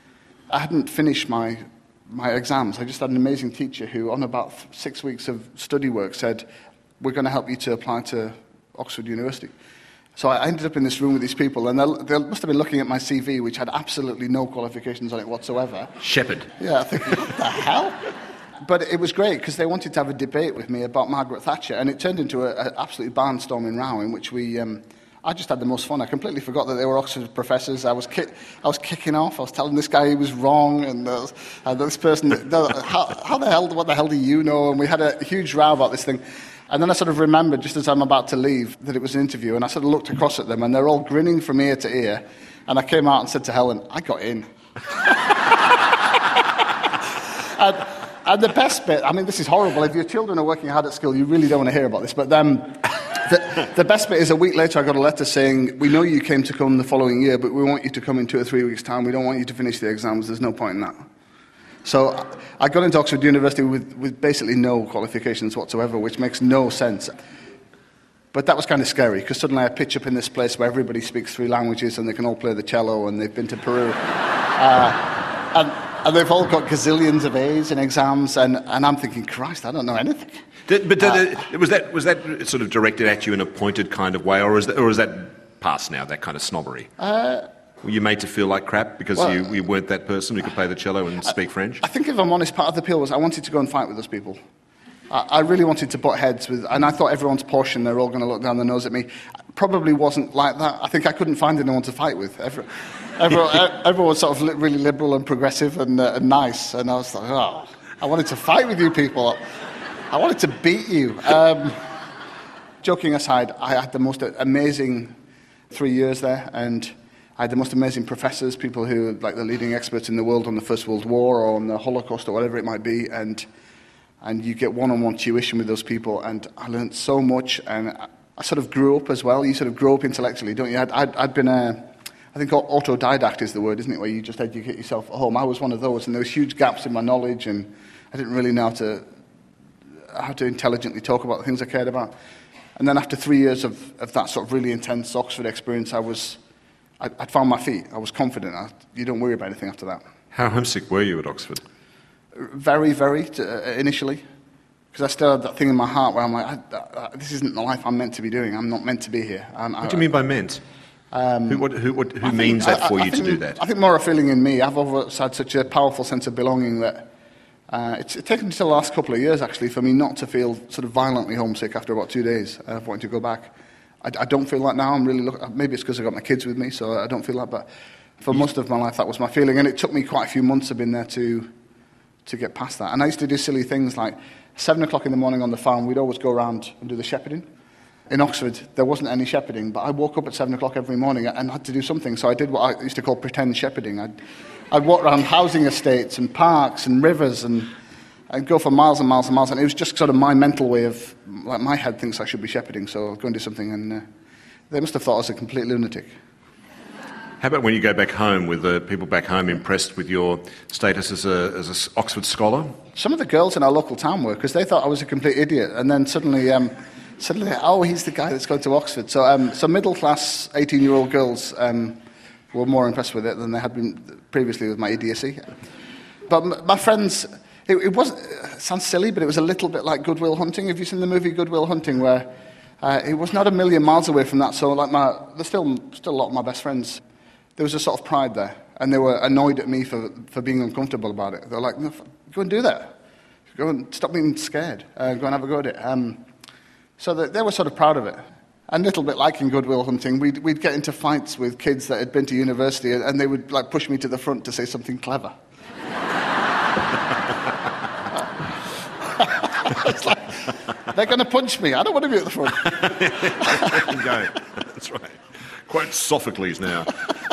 I hadn't finished my my exams. I just had an amazing teacher who, on about six weeks of study work, said, we're going to help you to apply to Oxford University. So I ended up in this room with these people, and they must have been looking at my C V, which had absolutely no qualifications on it whatsoever. Shepherd. Yeah, I think, what the hell? But it was great, because they wanted to have a debate with me about Margaret Thatcher, and it turned into an absolute barnstorming row in which we... Um, I just had the most fun. I completely forgot that they were Oxford professors. I was ki- I was kicking off. I was telling this guy he was wrong, and, uh, and this person, how, how the hell, what the hell do you know? And we had a huge row about this thing. And then I sort of remembered, just as I'm about to leave, that it was an interview, and I sort of looked across at them, and they're all grinning from ear to ear. And I came out and said to Helen, I got in. and, And the best bit, I mean, this is horrible. If your children are working hard at school, you really don't want to hear about this. But um, the, the best bit is a week later, I got a letter saying, we know you came to come the following year, but we want you to come in two or three weeks' time. We don't want you to finish the exams. There's no point in that. So I got into Oxford University with, with basically no qualifications whatsoever, which makes no sense. But that was kind of scary, because suddenly I pitch up in this place where everybody speaks three languages and they can all play the cello and they've been to Peru. Uh, and, and they've all got gazillions of A's in exams, and, and I'm thinking, Christ, I don't know anything. Did, but did uh, it, was that was that sort of directed at you in a pointed kind of way, or is that, or is that past now, that kind of snobbery? Uh, Were you made to feel like crap because well, you, you weren't that person who could play the cello and speak I, French? I think, if I'm honest, part of the appeal was I wanted to go and fight with those people. I, I really wanted to butt heads with, and I thought everyone's posh and they're all going to look down their nose at me. Probably wasn't like that. I think I couldn't find anyone to fight with. Every, everyone, everyone was sort of li- really liberal and progressive and, uh, and nice, and I was like, oh, I wanted to fight with you people. I wanted to beat you. Um, joking aside, I had the most amazing three years there, and I had the most amazing professors, people who are like the leading experts in the world on the First World War or on the Holocaust or whatever it might be, and and you get one-on-one tuition with those people, and I learned so much, and I, I sort of grew up as well. You sort of grow up intellectually, don't you? I'd, I'd, I'd been a, I think autodidact is the word, isn't it, where you just educate yourself at home. I was one of those, and there was huge gaps in my knowledge, and I didn't really know how to, how to intelligently talk about the things I cared about. And then after three years of, of that sort of really intense Oxford experience, I was... I'd found my feet. I was confident. I, you don't worry about anything after that. How homesick were you at Oxford? Very, very, to, uh, initially. Because I still had that thing in my heart where I'm like, I, I, this isn't the life I'm meant to be doing. I'm not meant to be here. I'm, what I, do you mean by meant? Um, who what, who, what, who think, means that I, for I, you I think, to do that? I think more a feeling in me. I've always had such a powerful sense of belonging that uh, it's, it's taken until the last couple of years, actually, for me not to feel sort of violently homesick after about two days of wanting to go back. I, I don't feel that now. I'm really look, maybe it's because I've got my kids with me, so I don't feel that. But for most of my life, that was my feeling, and it took me quite a few months of being there to to get past that. And I used to do silly things like seven o'clock in the morning on the farm. We'd always go around and do the shepherding. In Oxford, there wasn't any shepherding, but I woke up at seven o'clock every morning and had to do something. So I did what I used to call pretend shepherding. I'd I'd walk around housing estates and parks and rivers and. I'd go for miles and miles and miles, and it was just sort of my mental way of, like, my head thinks I should be shepherding, so I'll go and do something, and uh, they must have thought I was a complete lunatic. How about when you go back home, with the people back home impressed with your status as a as an Oxford scholar? Some of the girls in our local town were, because they thought I was a complete idiot, and then suddenly, um, suddenly, oh, he's the guy that's going to Oxford. So, um, so middle-class eighteen-year-old girls um, were more impressed with it than they had been previously with my idiocy. But m- my friends... It, it was it sounds silly, but it was a little bit like Good Will Hunting. Have you seen the movie Good Will Hunting, where uh, it was not a million miles away from that? So, like, my there's still still a lot of my best friends. There was a sort of pride there, and they were annoyed at me for for being uncomfortable about it. They're like, no, "Go and do that. Go and stop being scared. Uh, go and have a go at it." Um, so they, they were sort of proud of it. And a little bit like in Good Will Hunting, we'd we'd get into fights with kids that had been to university, and they would like push me to the front to say something clever. It's like, they're going to punch me. I don't want to be at the front. There you go. That's right. Quote Sophocles now.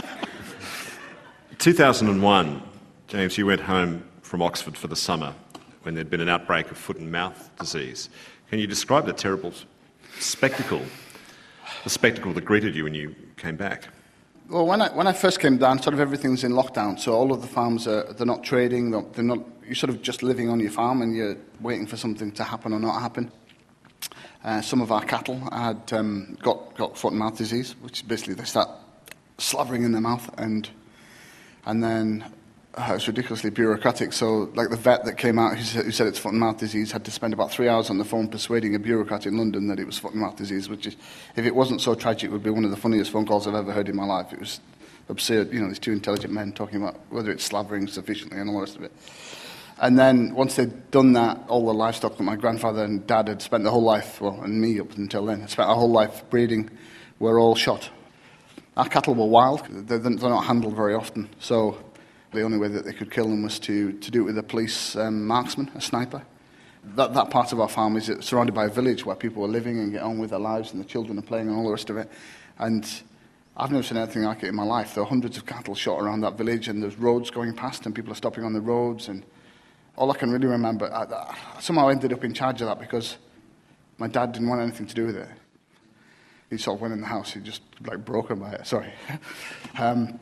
two thousand one, James, you went home from Oxford for the summer when there'd been an outbreak of foot and mouth disease. Can you describe the terrible spectacle, the spectacle that greeted you when you came back? Well, when I when I first came down, sort of everything's in lockdown. So all of the farms are they're not trading. They're, they're not. You're sort of just living on your farm and you're waiting for something to happen or not happen. Uh, some of our cattle had um, got got foot and mouth disease, which is basically they start slavering in their mouth, and and then uh, it's ridiculously bureaucratic. So, like the vet that came out who said, who said it's foot and mouth disease had to spend about three hours on the phone persuading a bureaucrat in London that it was foot and mouth disease, which is, if it wasn't so tragic, it would be one of the funniest phone calls I've ever heard in my life. It was absurd, you know, these two intelligent men talking about whether it's slavering sufficiently and all the rest of it. And then once they'd done that, all the livestock that my grandfather and dad had spent their whole life, well, and me up until then, had spent our whole life breeding, were all shot. Our cattle were wild. They're, they're not handled very often. So the only way that they could kill them was to, to do it with a police um, marksman, a sniper. That, that part of our farm is surrounded by a village where people are living and get on with their lives and the children are playing and all the rest of it. And I've never seen anything like it in my life. There are hundreds of cattle shot around that village and there's roads going past and people are stopping on the roads and all I can really remember, I, I somehow ended up in charge of that because my dad didn't want anything to do with it. He sort of went in the house, he just like broken by it, sorry. um,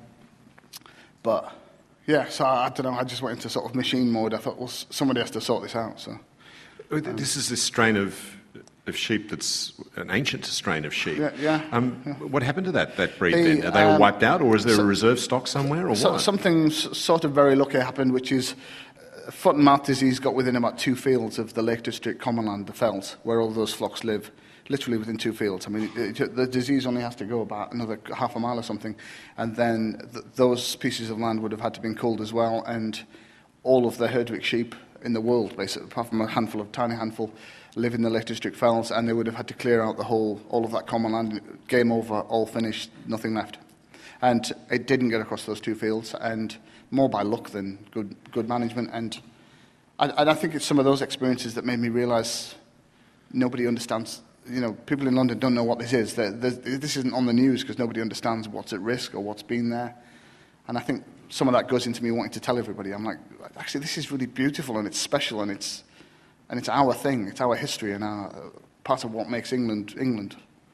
but yeah, so I, I don't know, I just went into sort of machine mode. I thought, well, somebody has to sort this out. So um, This is this strain of of sheep that's an ancient strain of sheep. Yeah, yeah, um, yeah. What happened to that, that breed They, then? Are they all um, wiped out, or is there so, a reserve stock somewhere, or so, what? Something s- sort of very lucky happened, which is uh, foot and mouth disease got within about two fields of the Lake District common land, the fells, where all those flocks live, literally within two fields. I mean, it, it, the disease only has to go about another half a mile or something, and then th- those pieces of land would have had to been culled as well, and all of the Herdwick sheep in the world, basically, apart from a handful, of tiny handful, live in the Lake District fells, and they would have had to clear out the whole, all of that common land. Game over, all finished, nothing left. And it didn't get across those two fields, and more by luck than good good management. And I, and I think it's some of those experiences that made me realise nobody understands. You know, people in London don't know what this is. They're, they're, this isn't on the news because nobody understands what's at risk or what's been there. And I think some of that goes into me wanting to tell everybody. I'm like, actually, this is really beautiful and it's special and it's and it's our thing. It's our history and our uh, part of what makes England England.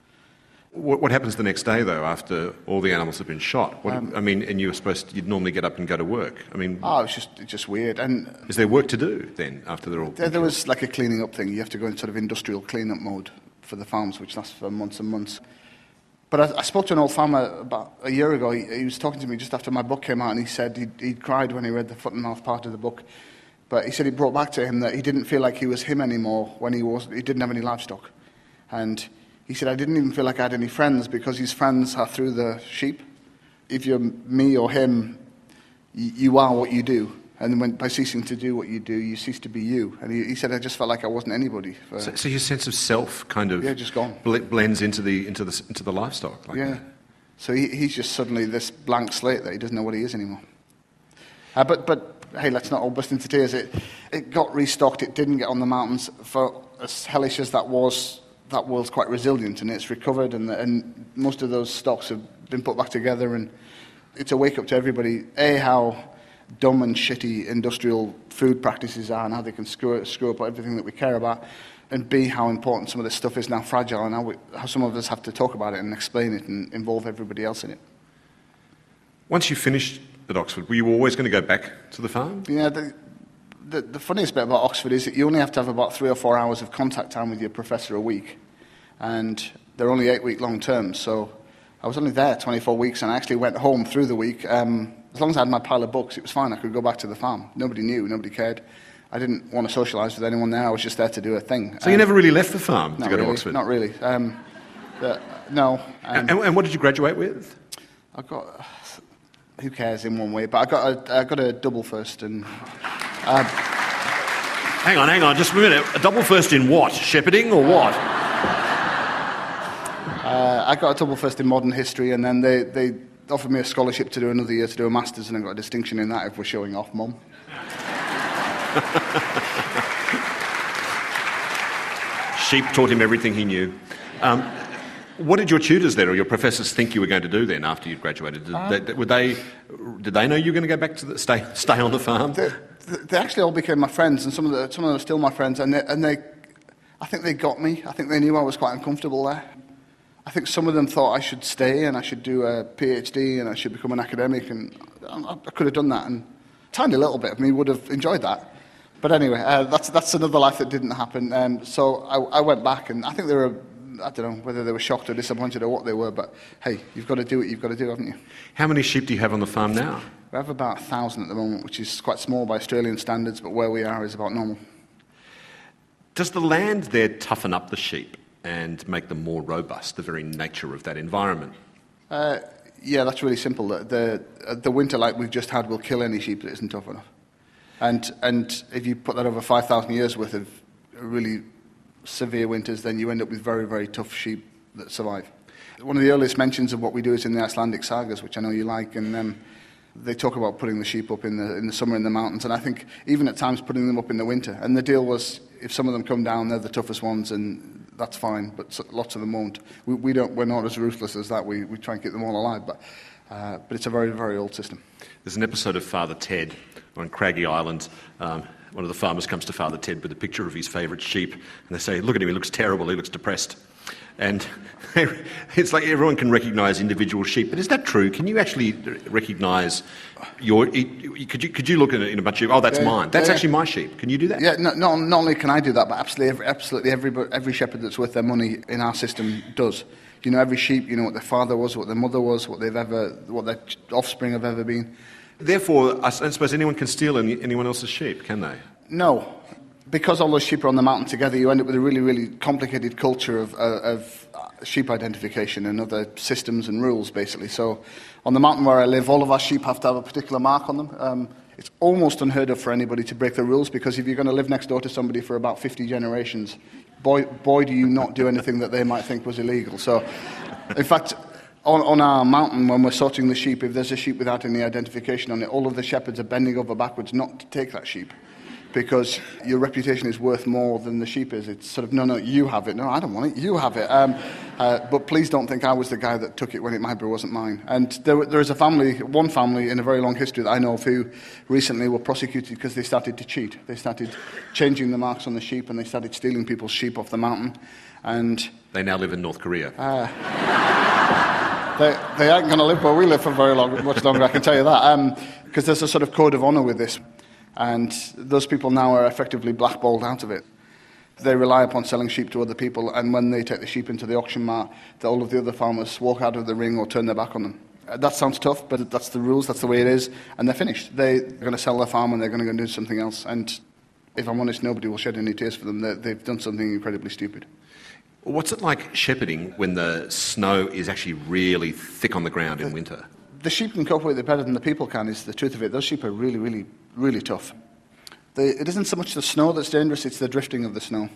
What, what happens the next day, though, after all the animals have been shot? What, Um, I mean, and you were supposed to, you'd normally get up and go to work. I mean, Oh, it's just it's just weird. And is there work to do then after they're all? there, there was like a cleaning up thing. You have to go in sort of industrial clean-up mode for the farms, which lasts for months and months. But I, I spoke to an old farmer about a year ago. He, he was talking to me just after my book came out, and he said he'd, he'd cried when he read the foot and mouth part of the book. But he said it brought back to him that he didn't feel like he was him anymore when he was he didn't have any livestock. And he said, I didn't even feel like I had any friends because his friends are through the sheep. If you're me or him, you, you are what you do. And when, by ceasing to do what you do, you cease to be you. And he, he said, I just felt like I wasn't anybody. For, So, so your sense of self kind of Yeah, just gone. bl- blends into the into the into the livestock. Like yeah. that. So he, he's just suddenly this blank slate that he doesn't know what he is anymore. Uh, but but hey, let's not all burst into tears. It it got restocked. It didn't get on the mountains. For as hellish as that was, that world's quite resilient and it's recovered. And and most of those stocks have been put back together. And it's a wake up to everybody. A, how dumb and shitty industrial food practices are and how they can screw, screw up everything that we care about, and B, how important some of this stuff is now fragile and how, we, how some of us have to talk about it and explain it and involve everybody else in it. Once you finished at Oxford, were you always going to go back to the farm? Yeah, the, the, the funniest bit about Oxford is that you only have to have about three or four hours of contact time with your professor a week, and they're only eight-week long terms, so I was only there twenty-four weeks, and I actually went home through the week. Um, as long as I had my pile of books, it was fine. I could go back to the farm. Nobody knew. Nobody cared. I didn't want to socialise with anyone there. I was just there to do a thing. So you Um, never really left the farm to not go really, to Oxford? Not really. Um, the, no. Um, And, and what did you graduate with? I got. Uh, who cares in one way? But I got a, I got a double first, and uh, Hang on, hang on, just a minute. A double first in what? Shepherding or what? uh, I got a double first in modern history, and then they, they offered me a scholarship to do another year to do a masters, and I got a distinction in that if we're showing off, Mum. Sheep taught him everything he knew. Um, what did your tutors there or your professors think you were going to do then after you graduated? Did, Uh, they, were they, did they know you were going to go back to the, stay, stay on the farm? They, they actually all became my friends, and some of the, some of them are still my friends, and they, and they, I think they got me. I think they knew I was quite uncomfortable there. I think some of them thought I should stay and I should do a PhD and I should become an academic, and I, I could have done that, and a tiny little bit of me would have enjoyed that. But anyway, uh, that's that's another life that didn't happen. Um, so I, I went back, and I think they were, I don't know whether they were shocked or disappointed or what they were, but hey, you've got to do what you've got to do, haven't you? How many sheep do you have on the farm now? We have about a thousand at the moment, which is quite small by Australian standards, but where we are is about normal. Does the land there toughen up the sheep and make them more robust, the very nature of that environment? Uh, yeah, that's really simple. The, the, the winter like we've just had will kill any sheep that isn't tough enough. And and if you put that over five thousand years worth of really severe winters, then you end up with very, very tough sheep that survive. One of the earliest mentions of what we do is in the Icelandic sagas, which I know you like, and um, they talk about putting the sheep up in the in the summer in the mountains, and I think even at times putting them up in the winter. And the deal was, if some of them come down, they're the toughest ones, and that's fine, but lots of them won't. We, we don't, we're not as ruthless as that. We, we try and keep them all alive, but, uh, but it's a very, very old system. There's an episode of Father Ted on Craggy Island um, one of the farmers comes to Father Ted with a picture of his favourite sheep, and they say, look at him, he looks terrible, he looks depressed. And it's like everyone can recognise individual sheep, but is that true? Can you actually recognise your... Could you could you look at it in a bunch of... Oh, that's yeah, mine. That's yeah. actually my sheep. Can you do that? Yeah, no, not, not only can I do that, but absolutely every, absolutely every, every shepherd that's worth their money in our system does. You know every sheep, you know what their father was, what their mother was, what they've ever, what their offspring have ever been. Therefore, I suppose anyone can steal any, anyone else's sheep, can they? No. Because all those sheep are on the mountain together, you end up with a really, really complicated culture of, uh, of sheep identification and other systems and rules, basically. So on the mountain where I live, all of our sheep have to have a particular mark on them. Um, it's almost unheard of for anybody to break the rules, because if you're going to live next door to somebody for about fifty generations, boy, boy do you not do anything that they might think was illegal. So, in fact... On, on our mountain, when we're sorting the sheep, if there's a sheep without any identification on it, all of the shepherds are bending over backwards not to take that sheep, because your reputation is worth more than the sheep is. It's sort of, no, no, you have it. No, I don't want it. You have it. Um, uh, but please don't think I was the guy that took it when it might be wasn't mine. And there, there is a family, one family in a very long history that I know of, who recently were prosecuted because they started to cheat. They started changing the marks on the sheep, and they started stealing people's sheep off the mountain. And they now live in North Korea. Uh, They, they aren't going to live where we live for very long, much longer, I can tell you that, because um, there's a sort of code of honour with this, and those people now are effectively blackballed out of it. They rely upon selling sheep to other people, and when they take the sheep into the auction mart, the, all of the other farmers walk out of the ring or turn their back on them. Uh, that sounds tough, but that's the rules, that's the way it is, and they're finished. They, they're going to sell their farm and they're going to go and do something else, and if I'm honest, nobody will shed any tears for them. They, they've done something incredibly stupid. What's it like shepherding when the snow is actually really thick on the ground in the, winter? The sheep can cope with it better than the people can, is the truth of it. Those sheep are really, really, really tough. They, it isn't so much the snow that's dangerous, it's the drifting of the snow.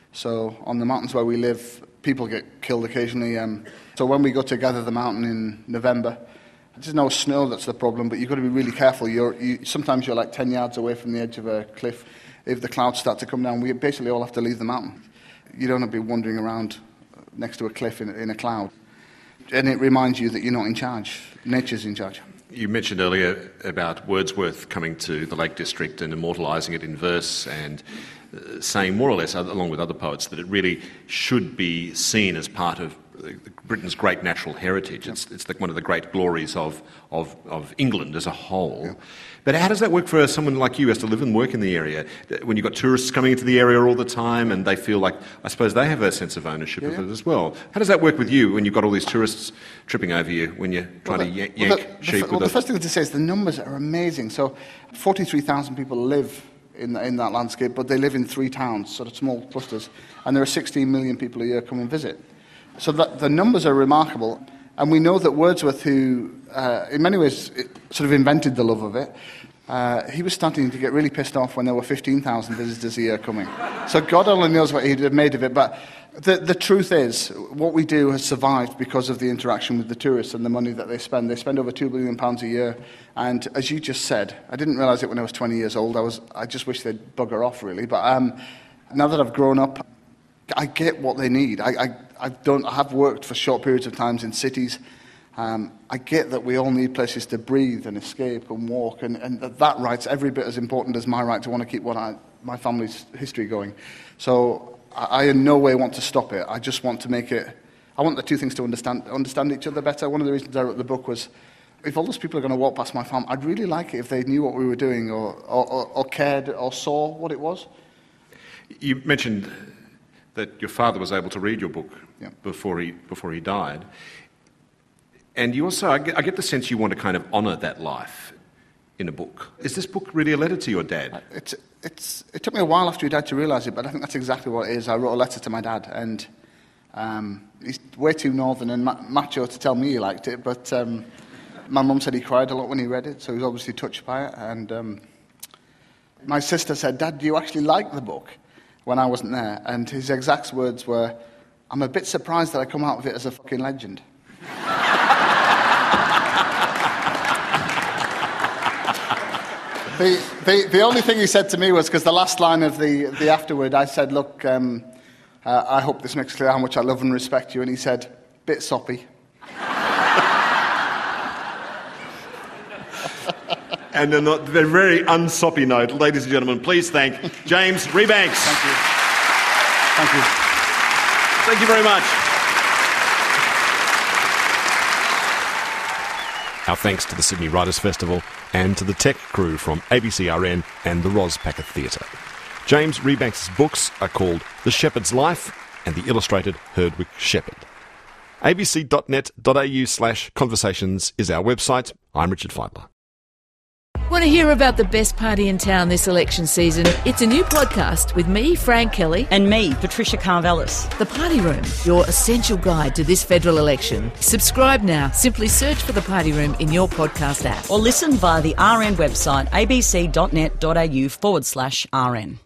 So on the mountains where we live, people get killed occasionally. Um, so when we go to gather the mountain in November, there's no snow that's the problem, but you've got to be really careful. You're, you, sometimes you're like ten yards away from the edge of a cliff. If the clouds start to come down, we basically all have to leave the mountain. You don't want to be wandering around next to a cliff in, in a cloud. And it reminds you that you're not in charge. Nature's in charge. You mentioned earlier about Wordsworth coming to the Lake District and immortalising it in verse, and uh, saying more or less, along with other poets, that it really should be seen as part of Britain's great natural heritage. It's, it's like one of the great glories of, of, of England as a whole. Yeah. But how does that work for someone like you who has to live and work in the area? When you've got tourists coming into the area all the time and they feel like, I suppose they have a sense of ownership yeah. of it as well. How does that work with you when you've got all these tourists tripping over you when you're trying well, the, to yank, well, yank the, sheep? The, well, with the first thing to say is the numbers are amazing. So forty-three thousand people live in, in that landscape, but they live in three towns, sort of small clusters, and there are sixteen million people a year come and visit. So that, the numbers are remarkable, and we know that Wordsworth, who uh, in many ways sort of invented the love of it, uh, he was starting to get really pissed off when there were fifteen thousand visitors a year coming. So God only knows what he'd have made of it, but the, the truth is, what we do has survived because of the interaction with the tourists and the money that they spend. They spend over two billion pounds a year, and as you just said, I didn't realise it when I was twenty years old. I was, I just wish they'd bugger off, really. But um, now that I've grown up, I get what they need. I, I, I don't. I have worked for short periods of times in cities. Um, I get that we all need places to breathe and escape and walk, and, and that, that right's every bit as important as my right to want to keep what I, my family's history going. So I, I in no way want to stop it. I just want to make it. I want the two things to understand understand each other better. One of the reasons I wrote the book was, if all those people are going to walk past my farm, I'd really like it if they knew what we were doing, or or, or, or cared, or saw what it was. You mentioned that your father was able to read your book yeah. before he before he died. And you also, I get, I get the sense you want to kind of honour that life in a book. Is this book really a letter to your dad? It's, it's, it took me a while after he died to realise it, but I think that's exactly what it is. I wrote a letter to my dad, and um, he's way too northern and ma- macho to tell me he liked it, but um, my mum said he cried a lot when he read it, so he was obviously touched by it. And um, my sister said, "Dad, do you actually like the book?" when I wasn't there. And his exact words were, "I'm a bit surprised that I come out of it as a fucking legend." The, the, the only thing he said to me was, because the last line of the, the afterword, I said, "Look, um, uh, I hope this makes clear how much I love and respect you." And he said, "Bit soppy." And on a very unsoppy note, ladies and gentlemen, please thank James Rebanks. Thank you. Thank you. Thank you very much. Our thanks to the Sydney Writers' Festival and to the tech crew from A B C R N and the Ros Packer Theatre. James Rebanks' books are called The Shepherd's Life and The Illustrated Herdwick Shepherd. abc.net.au slash conversations is our website. I'm Richard Feitler. Want to hear about the best party in town this election season? It's a new podcast with me, Frank Kelly. And me, Patricia Carvelis. The Party Room, your essential guide to this federal election. Subscribe now. Simply search for The Party Room in your podcast app. Or listen via the R N website, abc.net.au forward slash RN.